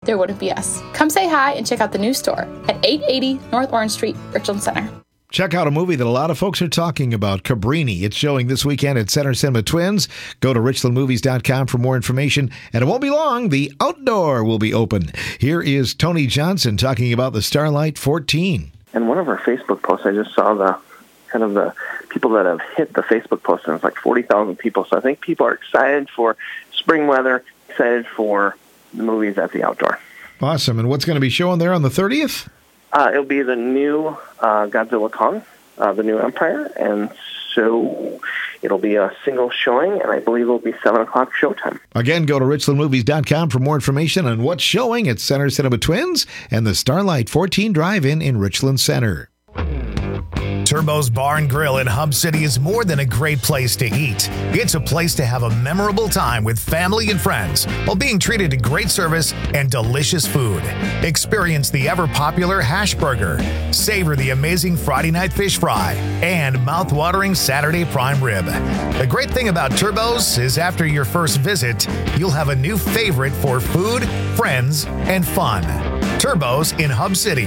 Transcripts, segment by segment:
there wouldn't be us. Come say hi and check out the new store at 880 North Orange Street, Richland Center. Check out a movie that a lot of folks are talking about, Cabrini. It's showing this weekend at Center Cinema Twins. Go to richlandmovies.com for more information. And it won't be long, the outdoor will be open. Here is Tony Johnson talking about the Starlight 14. In one of our Facebook posts, I just saw the people that have hit the Facebook post, and it's like 40,000 people. So I think people are excited for spring weather, excited for the movies at the outdoor. Awesome. And what's going to be showing there on the 30th? It'll be the new Godzilla Kong, the new Empire, and so it'll be a single showing, and I believe it'll be 7 o'clock showtime. Again, go to richlandmovies.com for more information on what's showing at Center Cinema Twins and the Starlight 14 Drive-In in Richland Center. Turbo's Bar and Grill in Hub City is more than a great place to eat. It's a place to have a memorable time with family and friends while being treated to great service and delicious food. Experience the ever-popular hash burger, savor the amazing Friday night fish fry, and mouth-watering Saturday prime rib. The great thing about Turbo's is after your first visit, you'll have a new favorite for food, friends, and fun. Turbo's in Hub City.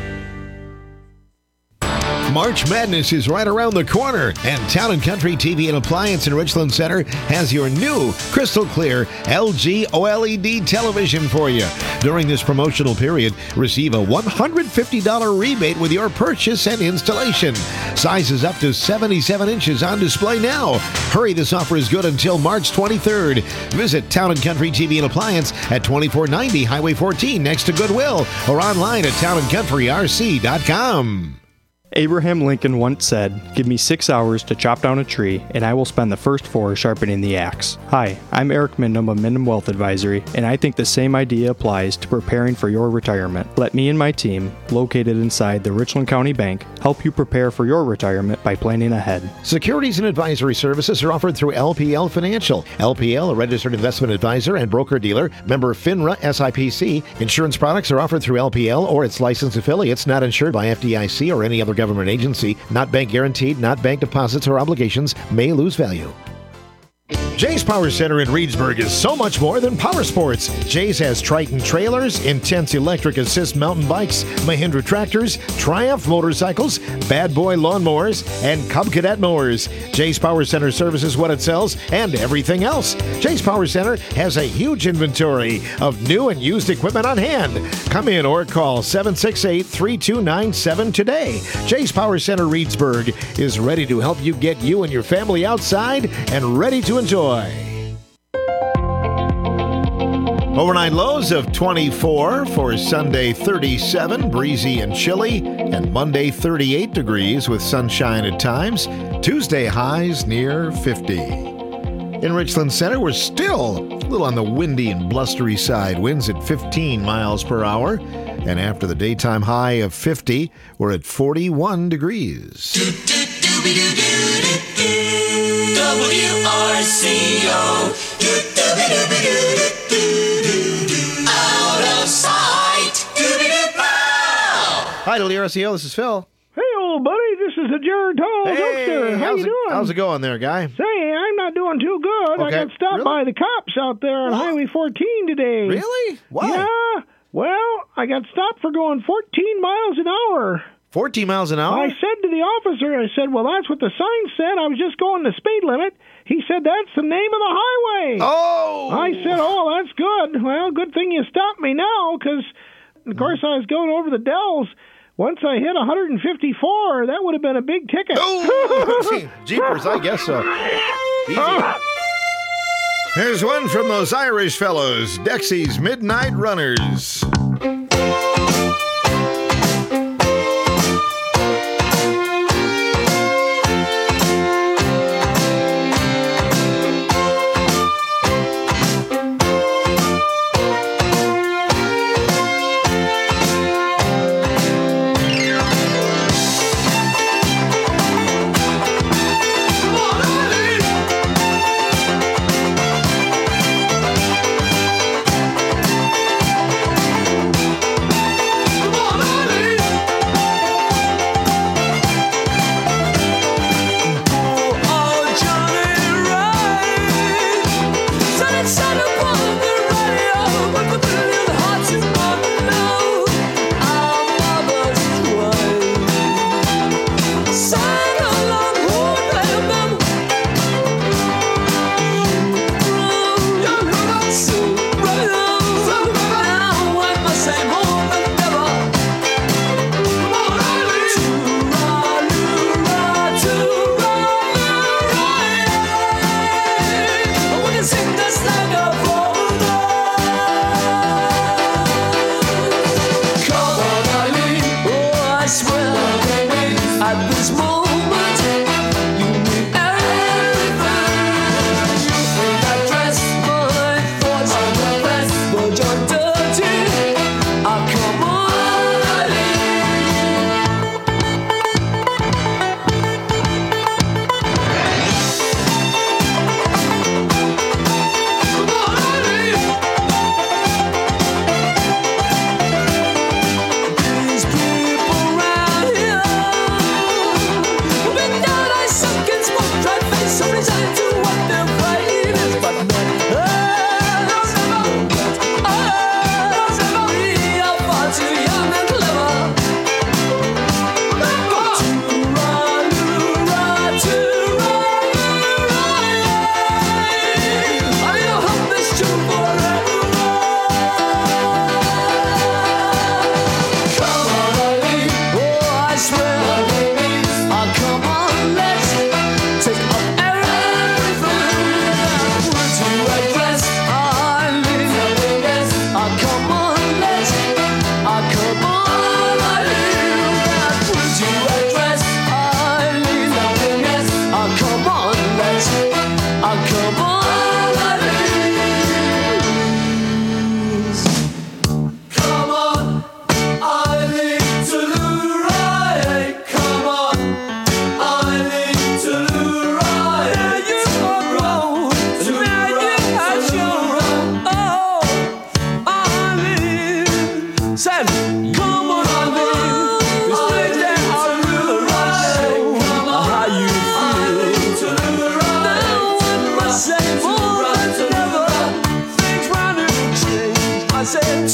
March Madness is right around the corner, and Town & Country TV and Appliance in Richland Center has your new crystal clear LG OLED television for you. During this promotional period, receive a $150 rebate with your purchase and installation. Sizes up to 77 inches on display now. Hurry, this offer is good until March 23rd. Visit Town & Country TV and Appliance at 2490 Highway 14 next to Goodwill, or online at townandcountryrc.com. Abraham Lincoln once said, "Give me 6 hours to chop down a tree, and I will spend the first 4 sharpening the axe." Hi, I'm Eric Mindham of Mindham Wealth Advisory, and I think the same idea applies to preparing for your retirement. Let me and my team, located inside the Richland County Bank, help you prepare for your retirement by planning ahead. Securities and advisory services are offered through LPL Financial. LPL, a registered investment advisor and broker-dealer, member FINRA SIPC. Insurance products are offered through LPL or its licensed affiliates, not insured by FDIC or any other government agency, not bank guaranteed, not bank deposits or obligations, may lose value. Jay's Power Center in Reedsburg is so much more than power sports. Jay's has Triton trailers, Intense electric assist mountain bikes, Mahindra tractors, Triumph motorcycles, Bad Boy lawnmowers, and Cub Cadet mowers. Jay's Power Center services what it sells and everything else. Jay's Power Center has a huge inventory of new and used equipment on hand. Come in or call 768-3297 today. Jay's Power Center Reedsburg is ready to help you get you and your family outside and ready to enjoy. Overnight lows of 24 for Sunday 37, breezy and chilly, and Monday 38 degrees with sunshine at times. Tuesday highs near 50. In Richland Center, we're still a little on the windy and blustery side. Winds at 15 miles per hour. And after the daytime high of 50, we're at 41 degrees. WRCO. Out of sight. Hi, WRCO. This is Phil. Hey, old buddy. This is the Jared Tall Huckster. How you doing? How's it going there, guy? Say, I'm not doing too good. Okay. I got stopped by the cops out there on Highway 14 today. Really? Why? Yeah. Well, I got stopped for going 14 miles an hour. 14 miles an hour? I said to the officer, I said, well, that's what the sign said. I was just going the speed limit. He said, that's the name of the highway. Oh! I said, oh, that's good. Well, good thing you stopped me now, because, of course, I was going over the Dells. Once I hit 154, that would have been a big ticket. Oh! Jeepers, I guess so. Easy. Here's one from those Irish fellows, Dexy's Midnight Runners. Said, come on, honey, this place that I really know how you feel. Now I must say more than ever, things round and change. I said,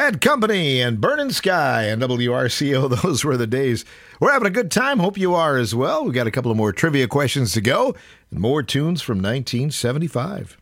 Bad Company and Burning Sky and WRCO. Those were the days. We're having a good time. Hope you are as well. We've got a couple of more trivia questions to go and more tunes from 1975.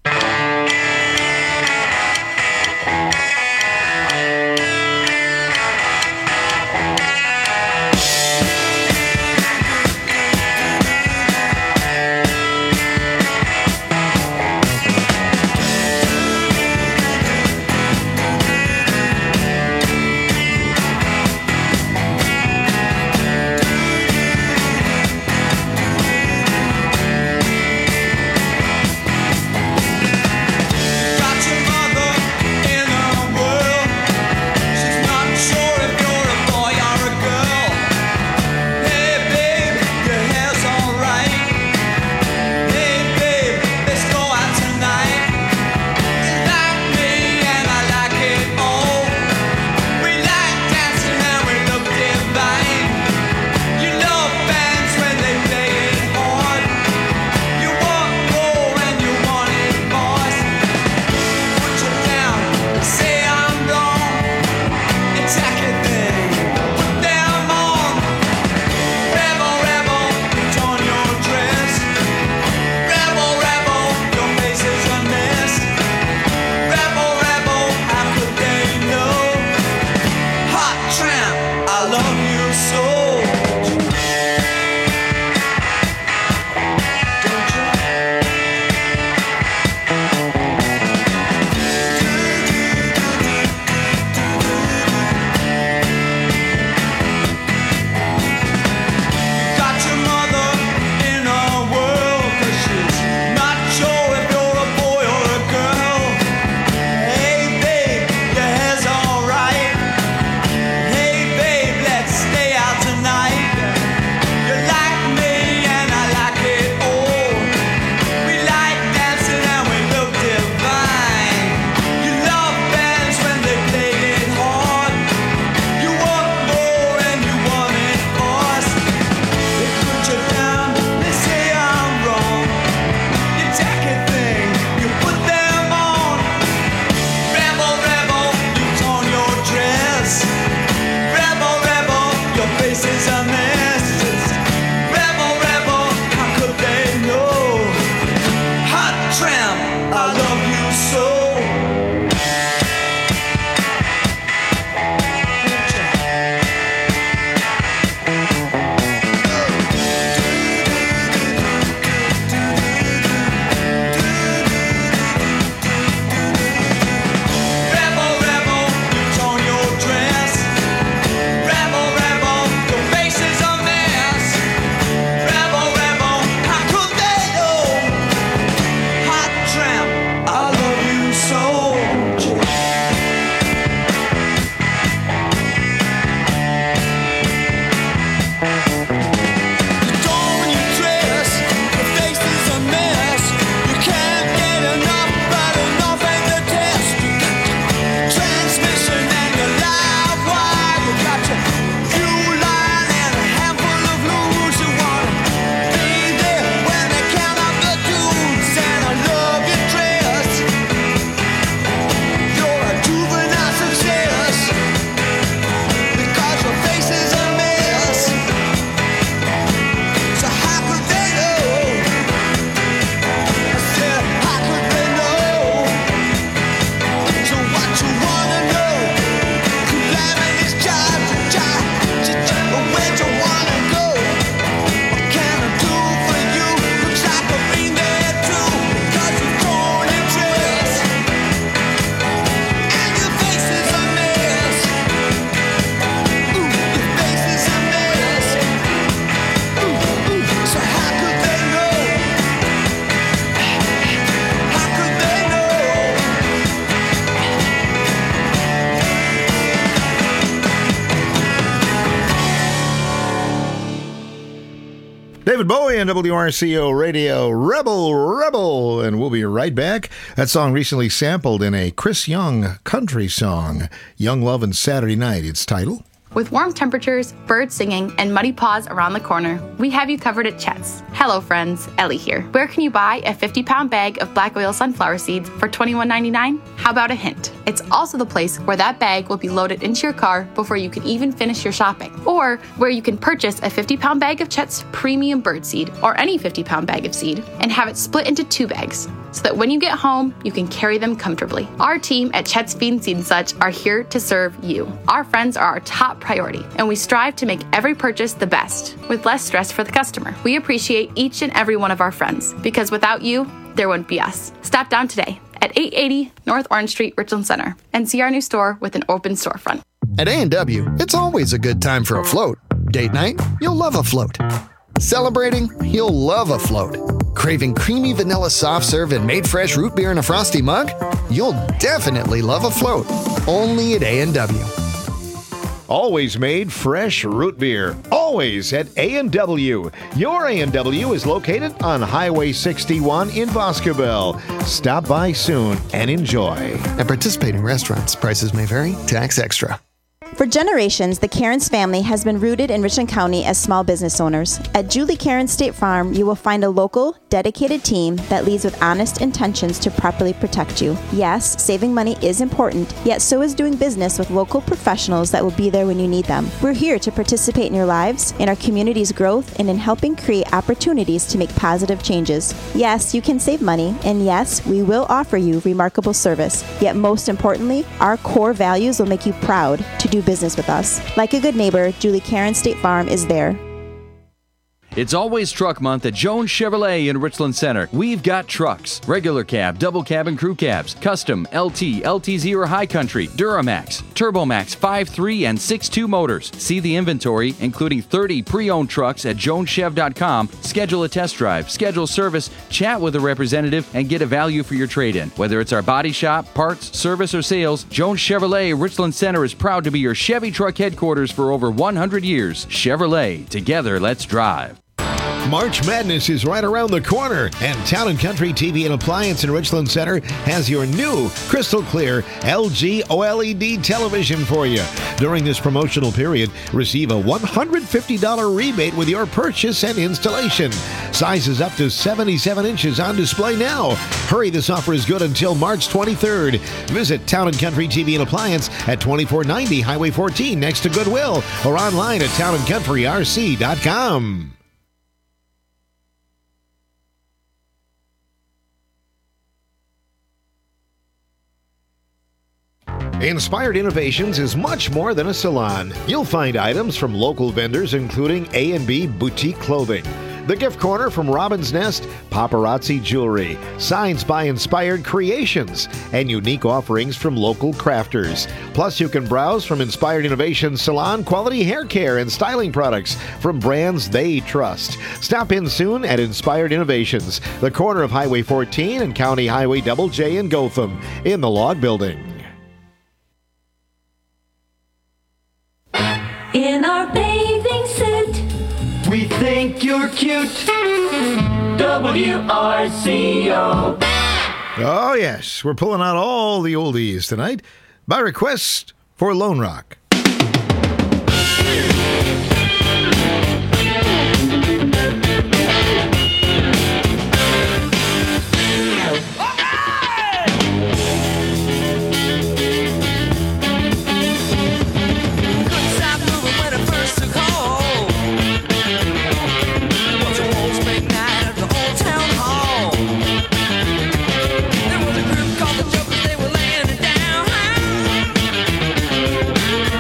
David Bowie on WRCO Radio, Rebel, Rebel. And we'll be right back. That song recently sampled in a Chris Young country song, Young Love and Saturday Night, its title. With warm temperatures, birds singing, and muddy paws around the corner, we have you covered at Chet's. Hello friends, Ellie here. Where can you buy a 50-pound bag of black oil sunflower seeds for $21.99? How about a hint? It's also the place where that bag will be loaded into your car before you can even finish your shopping. Or where you can purchase a 50-pound bag of Chet's premium birdseed or any 50-pound bag of seed and have it split into 2 bags so that when you get home, you can carry them comfortably. Our team at Chet's Feed and Seed and Such are here to serve you. Our friends are our top priority, and we strive to make every purchase the best with less stress for the customer. We appreciate each and every one of our friends because without you, there wouldn't be us. Stop down today at 880 North Orange Street, Richland Center, and see our new store with an open storefront. At A&W, it's always a good time for a float. Date night? You'll love a float. Celebrating? You'll love a float. Craving creamy vanilla soft serve and made fresh root beer in a frosty mug? You'll definitely love a float. Only at A&W. Always made fresh root beer. Always at A&W. Your A&W is located on Highway 61 in Boscobel. Stop by soon and enjoy. At participating restaurants, prices may vary. Tax extra. For generations, the Cairns family has been rooted in Richland County as small business owners. At Julie Cairns State Farm, you will find a local, dedicated team that leads with honest intentions to properly protect you. Yes, saving money is important, yet so is doing business with local professionals that will be there when you need them. We're here to participate in your lives, in our community's growth, and in helping create opportunities to make positive changes. Yes, you can save money, and yes, we will offer you remarkable service. Yet most importantly, our core values will make you proud to do business with us. Like a good neighbor, Julie Cairns State Farm is there. It's always truck month at Jones Chevrolet in Richland Center. We've got trucks, regular cab, double cab, and crew cabs, custom, LT, LTZ or high country, Duramax, Turbomax 5.3 and 6.2 motors. See the inventory, including 30 pre-owned trucks at joneschev.com. Schedule a test drive, schedule service, chat with a representative, and get a value for your trade-in. Whether it's our body shop, parts, service, or sales, Jones Chevrolet Richland Center is proud to be your Chevy truck headquarters for over 100 years. Chevrolet, together let's drive. March Madness is right around the corner, and Town & Country TV and Appliance in Richland Center has your new crystal clear LG OLED television for you. During this promotional period, receive a $150 rebate with your purchase and installation. Sizes up to 77 inches on display now. Hurry, this offer is good until March 23rd. Visit Town & Country TV and Appliance at 2490 Highway 14 next to Goodwill or online at townandcountryrc.com. Inspired Innovations is much more than a salon. You'll find items from local vendors including A&B Boutique Clothing, The Gift Corner from Robin's Nest, Paparazzi Jewelry, Signs by Inspired Creations, and unique offerings from local crafters. Plus, you can browse from Inspired Innovations salon quality hair care and styling products from brands they trust. Stop in soon at Inspired Innovations, the corner of Highway 14 and County Highway Double J in Gotham, in the Log Building. In our bathing suit, we think you're cute. WRCO. Oh, yes. We're pulling out all the oldies tonight by request for Lone Rock. There was a group called the Jokers, they were laying it down.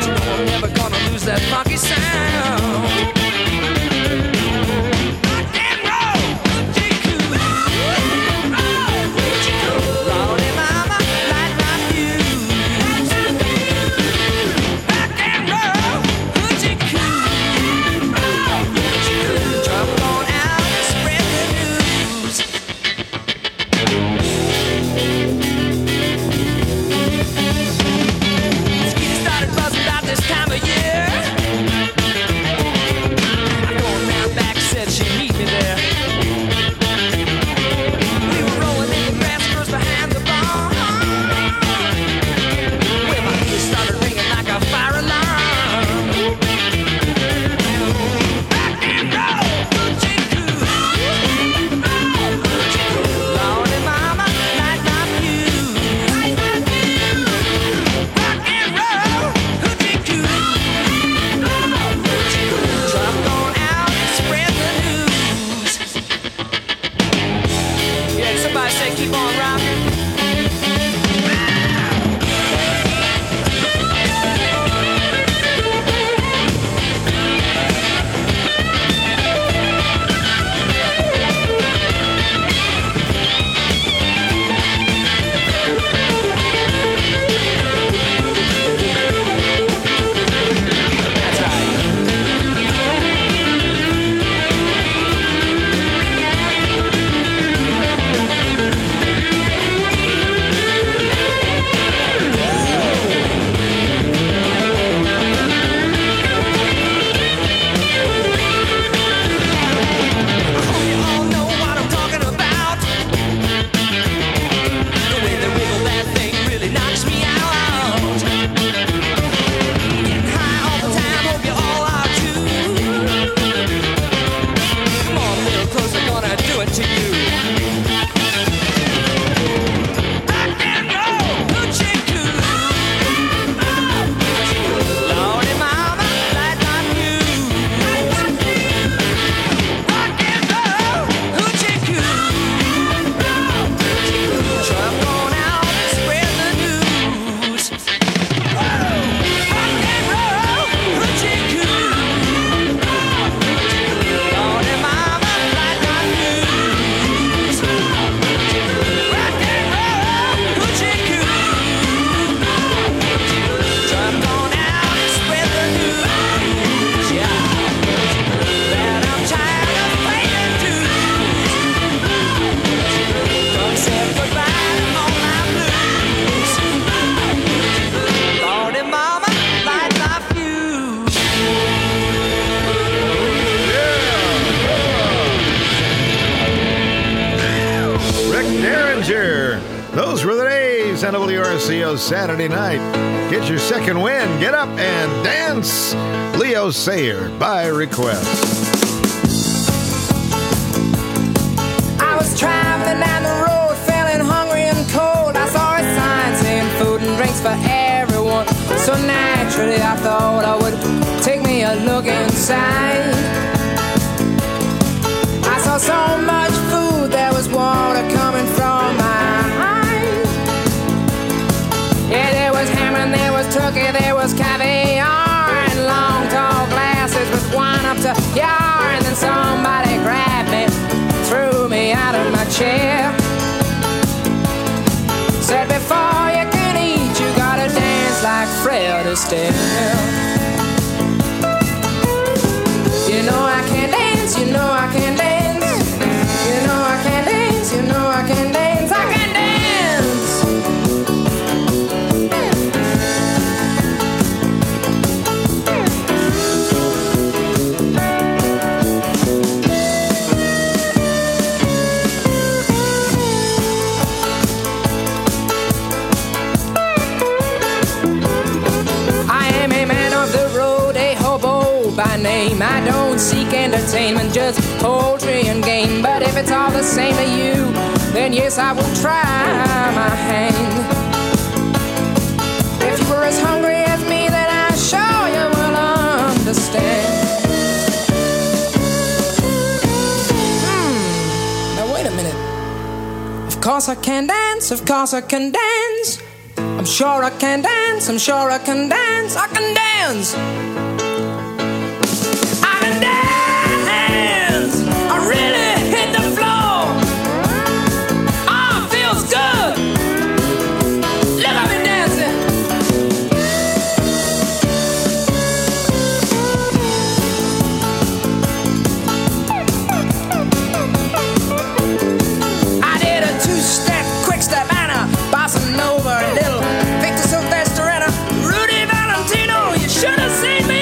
on WRCO Saturday night. Get your second win. Get up and dance. Leo Sayer by request. I was traveling down the road, feeling hungry and cold. I saw a sign saying food and drinks for everyone. So naturally I thought I would take me a look inside. I saw so much food, there was water coming from my eyes. Yeah, there was ham and there was turkey, there was caviar, and long tall glasses with wine up to yar. And then somebody grabbed me, threw me out of my chair, said before you can eat you gotta dance like Fred Astaire. You know I can dance, you know I can dance, you know I can dance, you know I can dance, I can dance. By name, I don't seek entertainment, just poultry and game. But if it's all the same to you, then yes, I will try my hand. If you were as hungry as me, then I'm sure you will understand. Now wait a minute. Of course I can dance, of course I can dance. I'm sure I can dance, I'm sure I can dance, I can dance. I really hit the floor. Oh, it feels good. Look at me dancing. I did a two-step, quick-step, and a bossa nova, a little Victor Sylvester and a Rudy Valentino. You should have seen me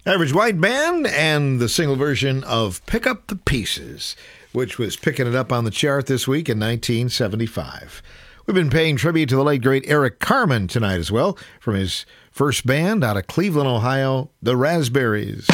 Average White Band and the single version of Pick Up the Pieces, which was picking it up on the chart this week in 1975. We've been paying tribute to the late, great Eric Carmen tonight as well, from his first band out of Cleveland, Ohio, the Raspberries.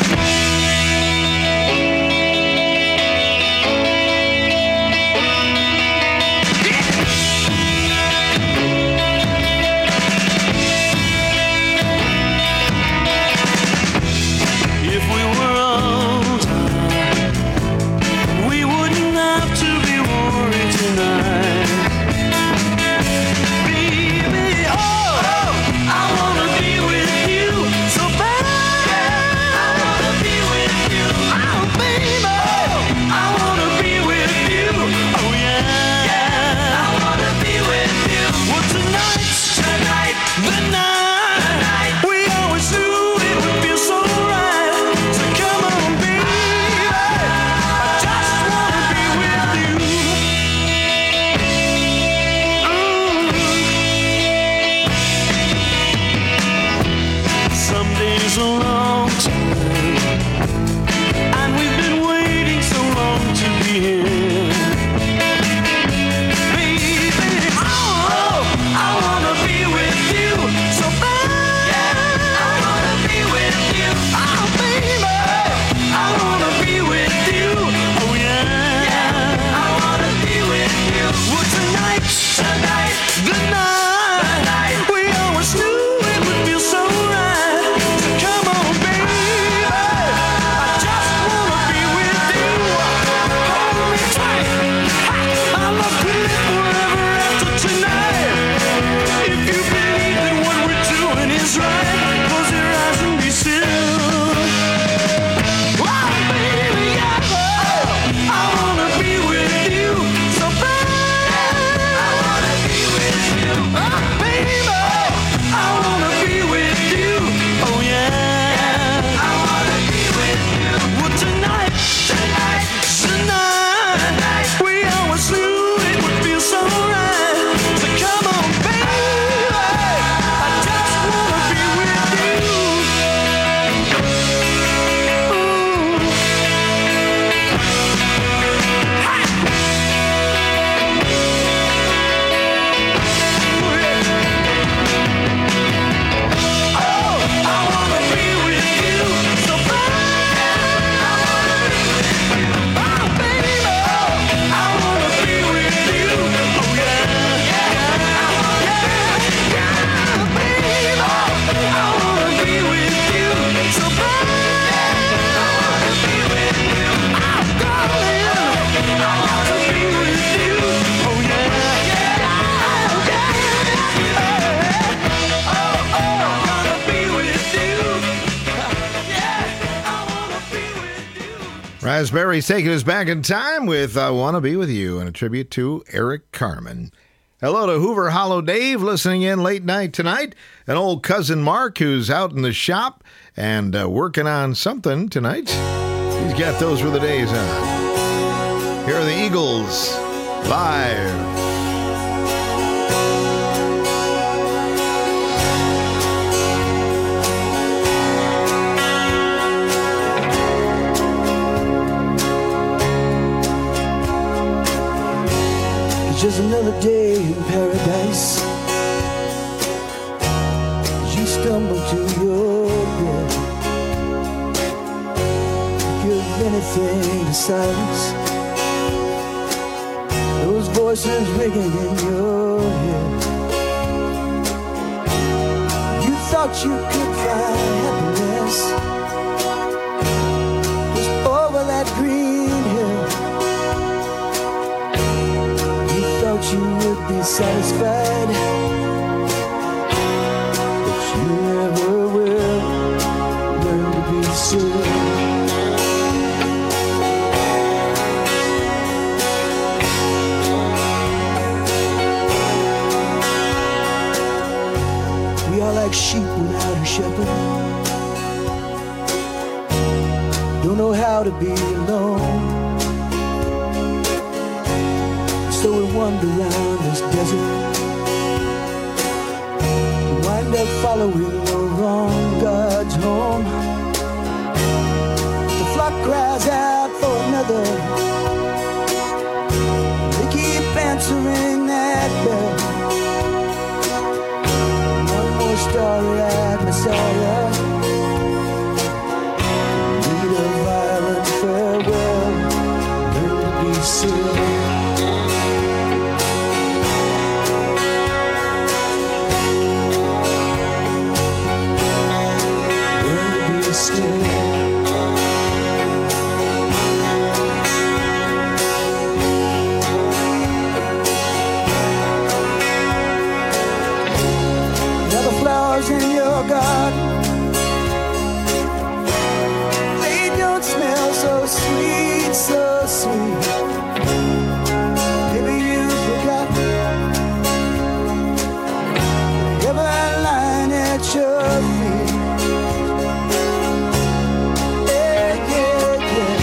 Raspberries taking us back in time with I Want to Be With You, and a tribute to Eric Carmen. Hello to Hoover Hollow Dave listening in late night tonight. An old cousin Mark who's out in the shop and working on something tonight. He's got those were the days on. Here are the Eagles live. Just another day in paradise. You stumble to your death. Give anything to silence those voices ringing in your head. You thought you could find happiness just over that green hill. You would be satisfied, but you never will learn to be still. We are like sheep without a shepherd, don't know how to be alone. So we wander around this desert, wind up following the wrong God's home. cries out for another. They keep answering that bell. One more starry-eyed Messiah. Need a violent farewell. Learn to be still. In your garden, they don't smell so sweet, so sweet. Maybe you forgot every line at your feet. Yeah, yeah, yeah.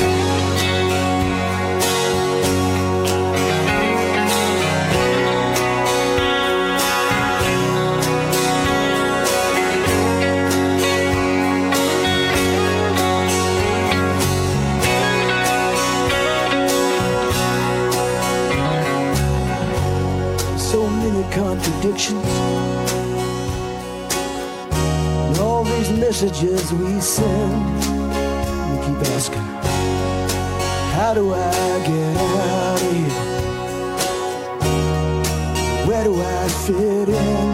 Contradictions and all these messages we send. We keep asking, how do I get out of here? Where do I fit in?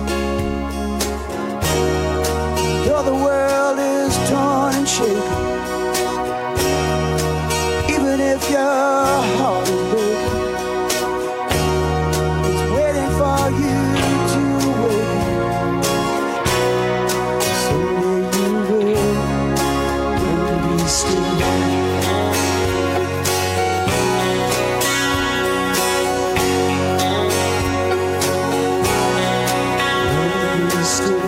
Though the world is torn and shaken, even if your heart is broken, for you to wait. Someday you will be still. Be still.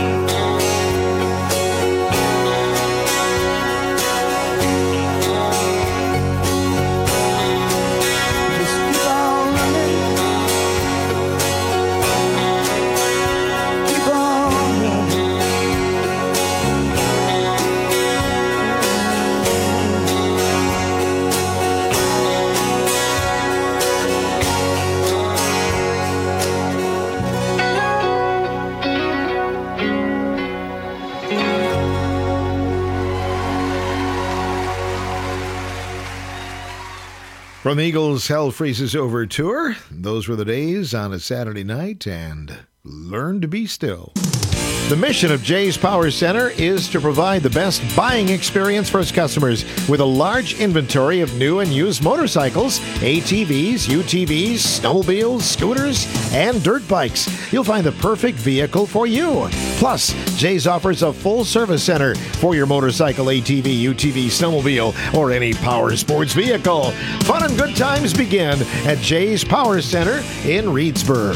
From the Eagles' Hell Freezes Over tour, those were the days on a Saturday night, and learn to be still. The mission of Jay's Power Center is to provide the best buying experience for its customers with a large inventory of new and used motorcycles, ATVs, UTVs, snowmobiles, scooters, and dirt bikes. You'll find the perfect vehicle for you. Plus, Jay's offers a full service center for your motorcycle, ATV, UTV, snowmobile, or any power sports vehicle. Fun and good times begin at Jay's Power Center in Reedsburg.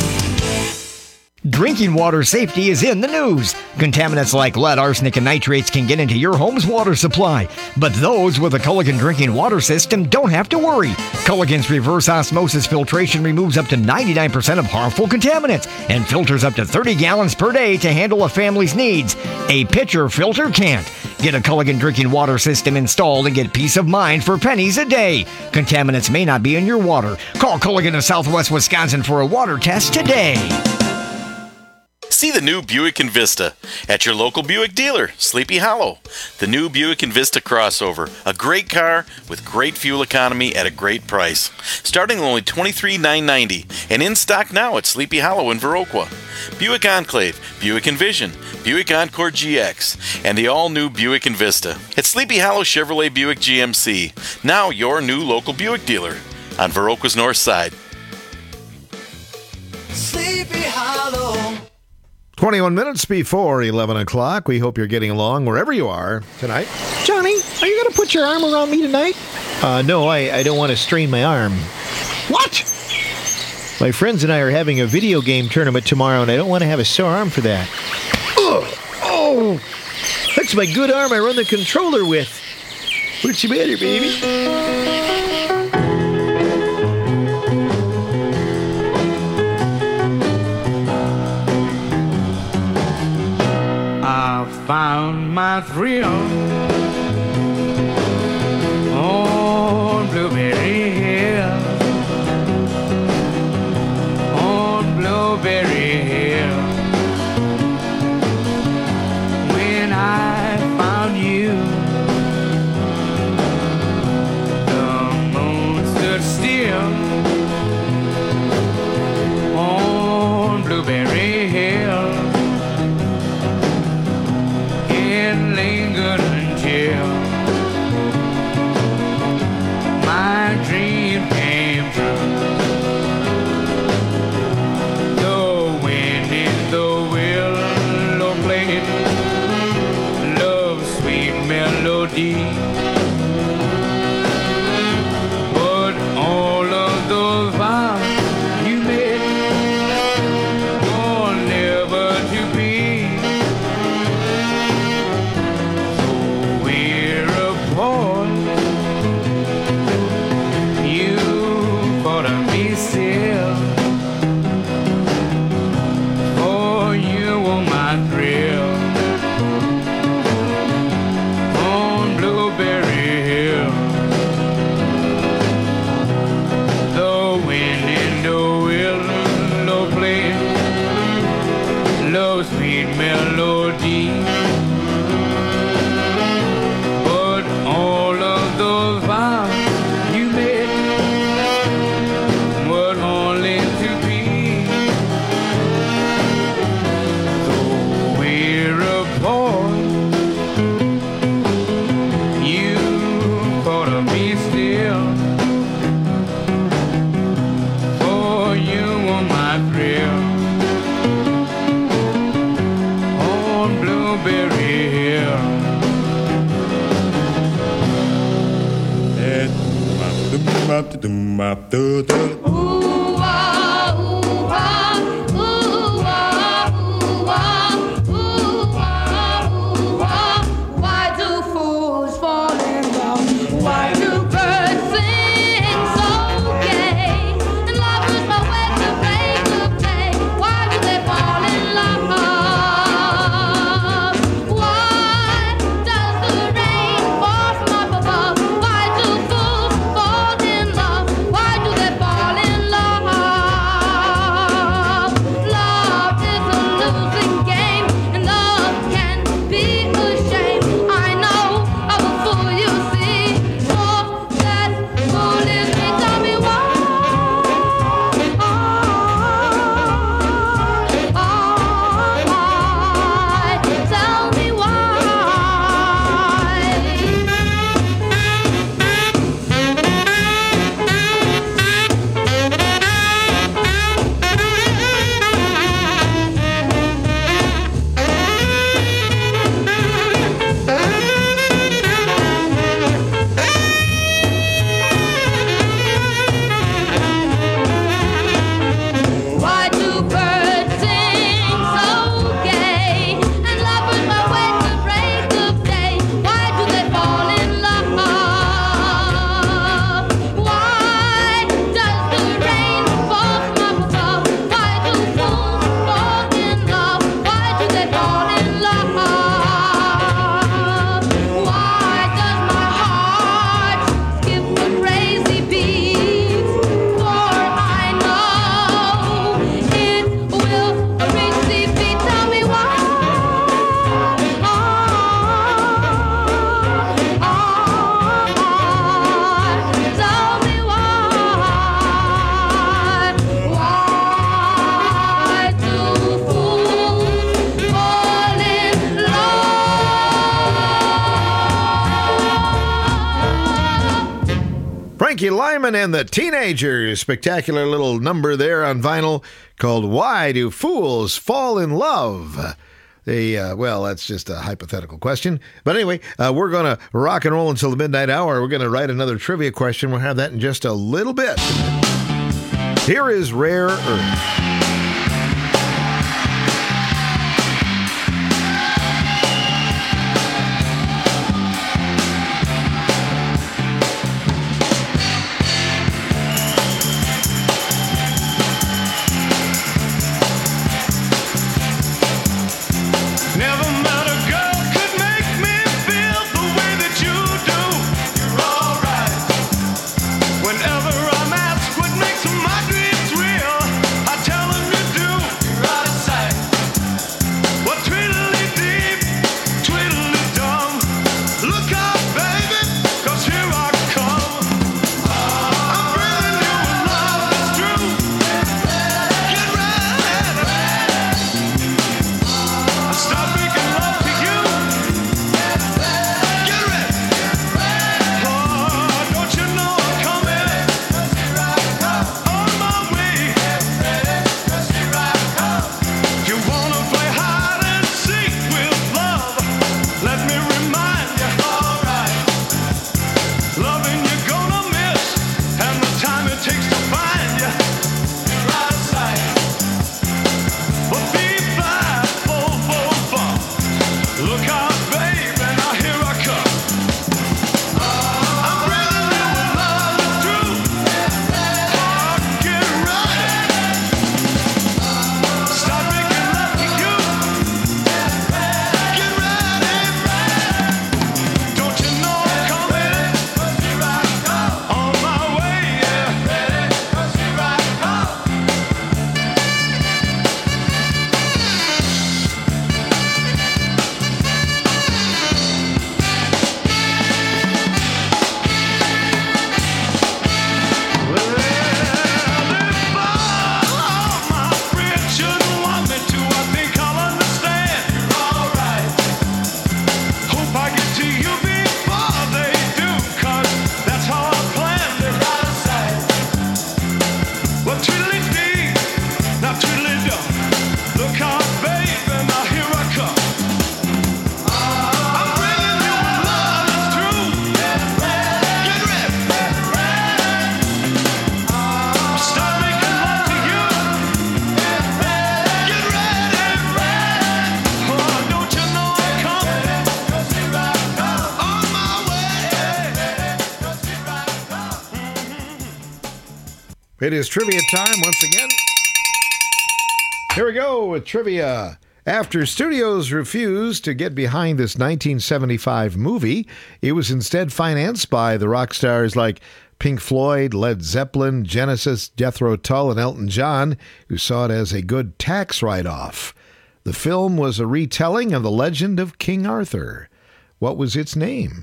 Drinking water safety is in the news. Contaminants like lead, arsenic, and nitrates can get into your home's water supply. But those with a Culligan drinking water system don't have to worry. Culligan's reverse osmosis filtration removes up to 99% of harmful contaminants and filters up to 30 gallons per day to handle a family's needs. A pitcher filter can't. Get a Culligan drinking water system installed and get peace of mind for pennies a day. Contaminants may not be in your water. Call Culligan of Southwest Wisconsin for a water test today. See the new Buick Envista at your local Buick dealer, Sleepy Hollow. The new Buick Envista crossover, a great car with great fuel economy at a great price. Starting only $23,990 and in stock now at Sleepy Hollow in Viroqua. Buick Enclave, Buick Envision, Buick Encore GX, and the all-new Buick Envista. At Sleepy Hollow Chevrolet Buick GMC, now your new local Buick dealer on Viroqua's north side. Sleepy Hollow. 21 minutes before 11 o'clock. We hope you're getting along wherever you are tonight. Johnny, are you going to put your arm around me tonight? No, I don't want to strain my arm. What? My friends and I are having a video game tournament tomorrow, and I don't want to have a sore arm for that. Oh, that's my good arm I run the controller with. What's the matter, baby? I found my thrill on Blueberry Hill, on Blueberry Hill. When I found you, the moon stood still on Blueberry Hill. It lingered until my dream came true. The wind in the willow played love's sweet melody, but all of those vows you made were never to be. So we're apart. You ought to be still, for you were my thrill on Blueberry Hill. The wind in the willow played love's sweet melody, but all of those vows you made were only to be. So we're apart. You ought to be still, for you were my thrill on Blueberry Hill. Why do fools fall in love? Why do birds sing so gay? And lovers know when to break the day. Why do they fall in love? Why does the rain fall from up above? Why do fools fall in love? Why do they fall in love? Love is a losing game, and love can be a shame. I know of a fool you see, oh, that fool is me. Tell me why. Tell me why do birds sing so gay? And lovers know when to break the day. Why do they fall in love? Why does the rain fall from up above? Why do fools fall in love? Why do they fall in love? Why does my heart skip a crazy beat? For I know it will reach the feet. Tell me why. Tell me why. Why do fools fall in love? Frankie Lyman and the Teenagers. Spectacular little number there on vinyl called Why Do Fools Fall in Love? Well, that's just a hypothetical question. But anyway, we're going to rock and roll until the midnight hour. We're going to write another trivia question. We'll have that in just a little bit. Here is Rare Earth. Never met a girl could make me feel the way that you do. You're alright. It is trivia time once again. Here we go with trivia. After studios refused to get behind this 1975 movie, it was instead financed by the rock stars like Pink Floyd, Led Zeppelin, Genesis, Jethro Tull, and Elton John, who saw it as a good tax write-off. The film was a retelling of the legend of King Arthur. What was its name?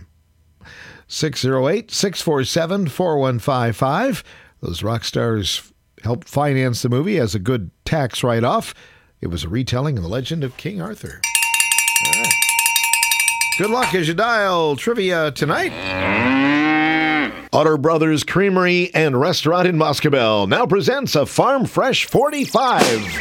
608-647-4155. Those rock stars helped finance the movie as a good tax write-off. It was a retelling of the legend of King Arthur. All right. Good luck as you dial trivia tonight. Otter Brothers Creamery and Restaurant in Moscobel now presents a Farm Fresh 45.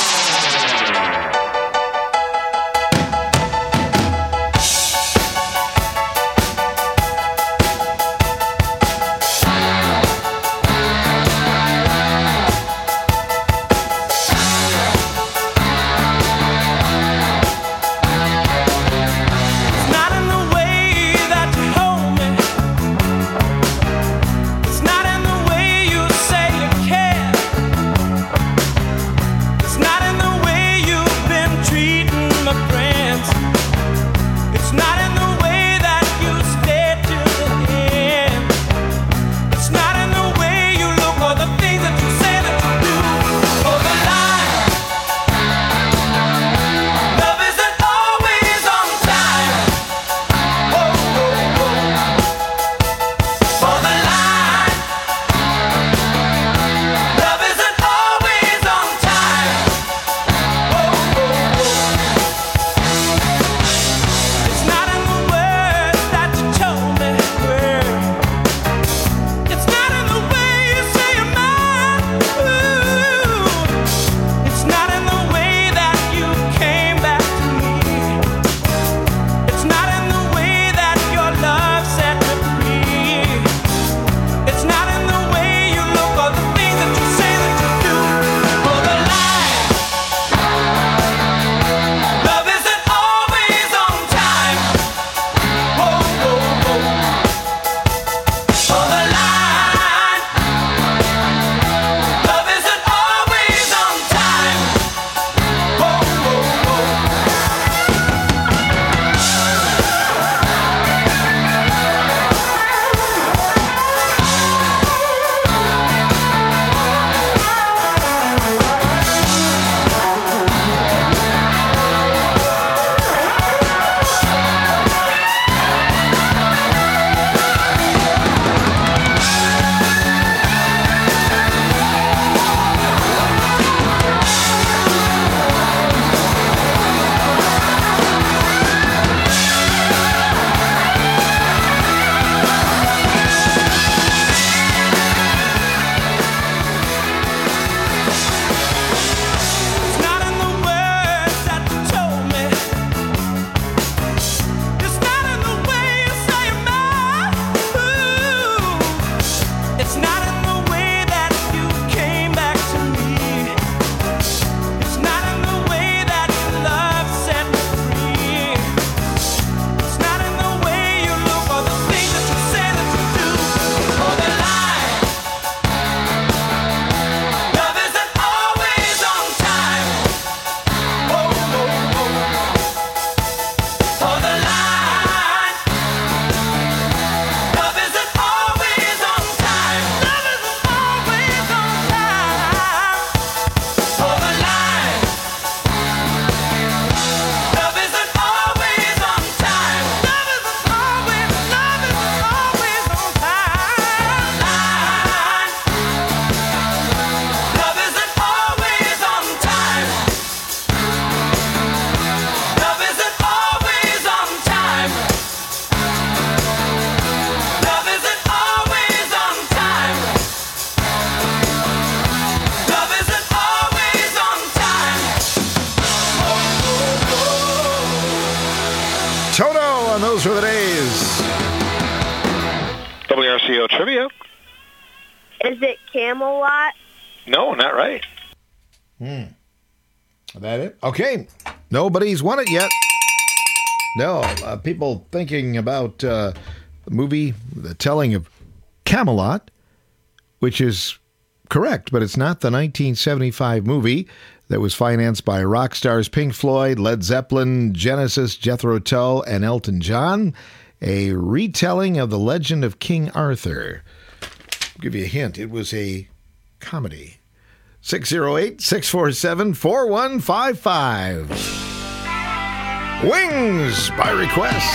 Those were the days. WRCO Trivia. Is it Camelot? No, not right. That it? Okay. Nobody's won it yet. No, people thinking about the movie, the telling of Camelot, which is Correct, but it's not the 1975 movie that was financed by rock stars Pink Floyd, Led Zeppelin, Genesis, Jethro Tull, and Elton John. A retelling of the legend of King Arthur. I'll give you a hint. It was a comedy. 608-647-4155. Wings by request.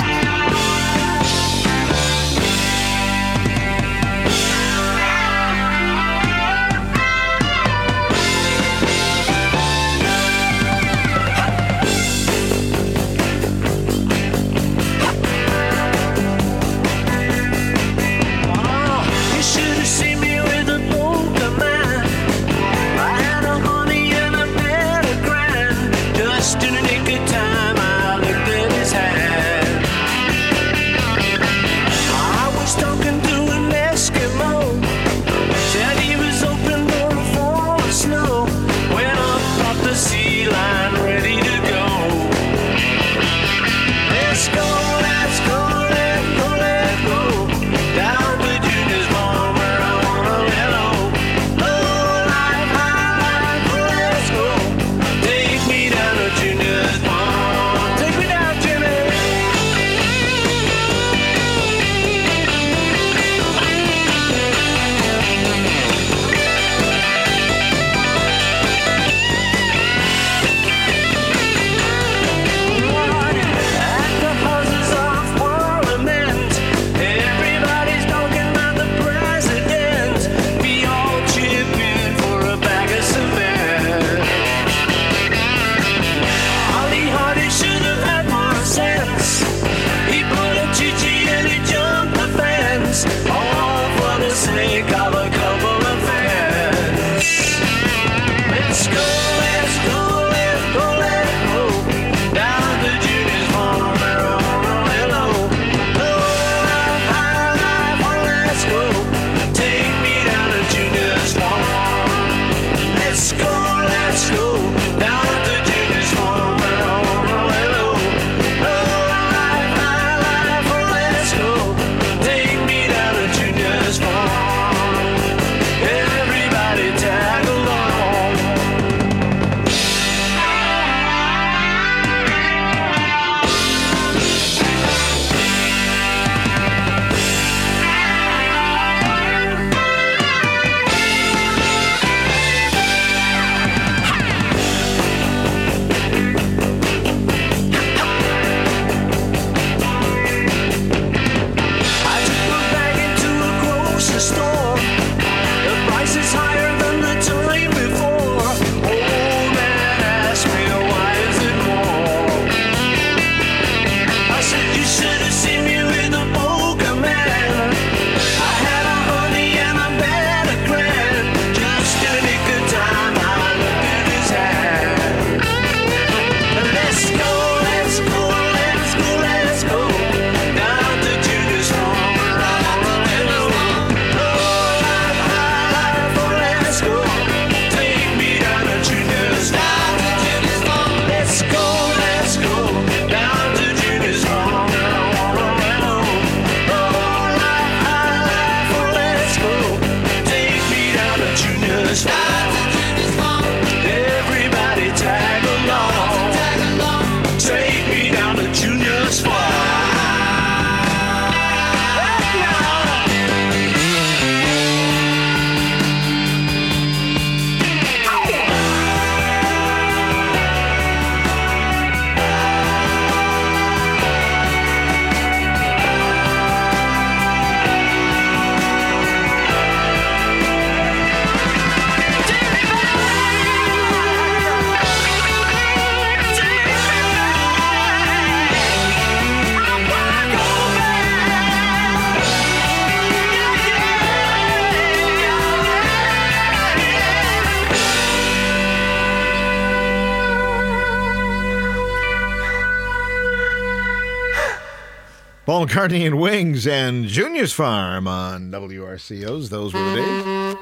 Paul McCartney and Wings and Junior's Farm on WRCO's Those Were the Days.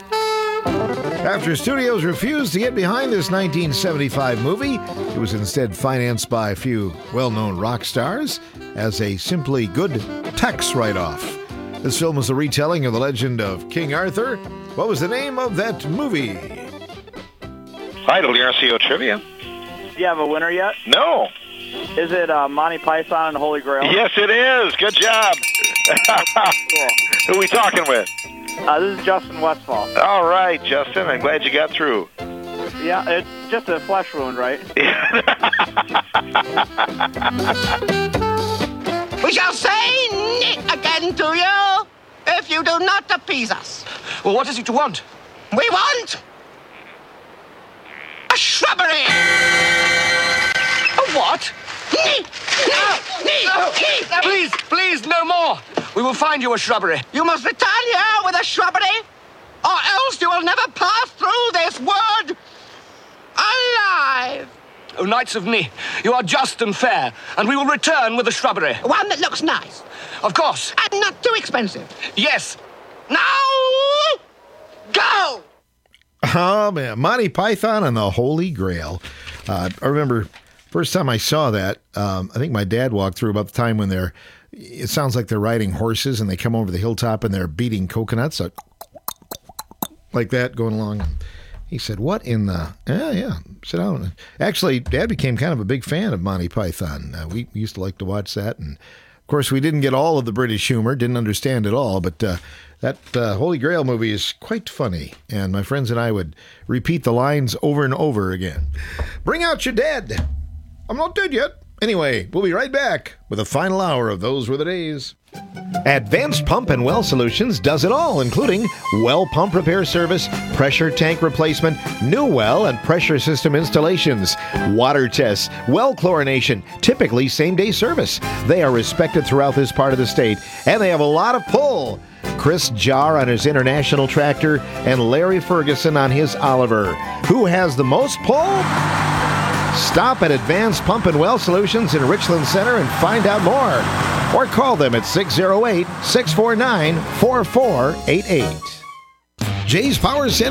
After studios refused to get behind this 1975 movie, it was instead financed by a few well-known rock stars as a simply good tax write-off. This film was a retelling of the legend of King Arthur. What was the name of that movie? Vital, your RCO trivia. Do you have a winner yet? No. Is it Monty Python and the Holy Grail? Yes, it is. Good job. Cool. Who are we talking with? This is Justin Westfall. All right, Justin. I'm glad you got through. Yeah, it's just a flesh wound, right? We shall say "Nick" again to you if you do not appease us. Well, what is it you want? We want a shrubbery. A what? Please, no more. We will find you a shrubbery. You must return here with a shrubbery, or else you will never pass through this wood alive. Oh, Knights of Ni, you are just and fair, and we will return with a shrubbery. One that looks nice. Of course. And not too expensive. Yes. Now, go! Oh, man. Monty Python and the Holy Grail. I remember first time I saw that, I think my dad walked through about the time when it sounds like they're riding horses and they come over the hilltop and they're beating coconuts like that going along. He said, what in the... Yeah, sit down. Actually, Dad became kind of a big fan of Monty Python. We used to like to watch that. And, of course, we didn't get all of the British humor, didn't understand it all. But that Holy Grail movie is quite funny. And my friends and I would repeat the lines over and over again. Bring out your dead. I'm not dead yet. Anyway, we'll be right back with a final hour of Those Were the Days. Advanced Pump and Well Solutions does it all, including well pump repair service, pressure tank replacement, new well and pressure system installations, water tests, well chlorination, typically same-day service. They are respected throughout this part of the state, and they have a lot of pull. Chris Jarr on his International tractor and Larry Ferguson on his Oliver. Who has the most pull? Stop at Advanced Pump and Well Solutions in Richland Center and find out more. Or call them at 608-649-4488. Jay's Power Center